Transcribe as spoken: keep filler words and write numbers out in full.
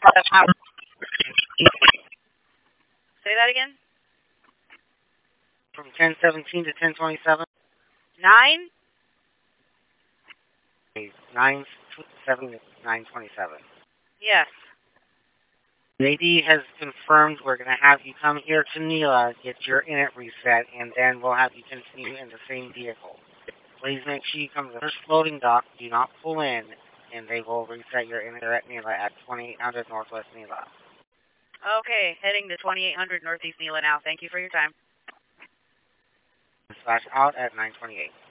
Say that again? From ten seventeen to ten twenty-seven? Nine? nine seven nine twenty-seven. Yes. Lady has confirmed we're going to have you come here to Neela, get your init reset, and then we'll have you continue in the same vehicle. Please make sure you come to the first loading dock, do not pull in, and they will reset your init at Neela at twenty-eight hundred Northwest Neela. Okay, heading to twenty-eight hundred Northeast Neela now. Thank you for your time. Slash out at nine twenty-eight.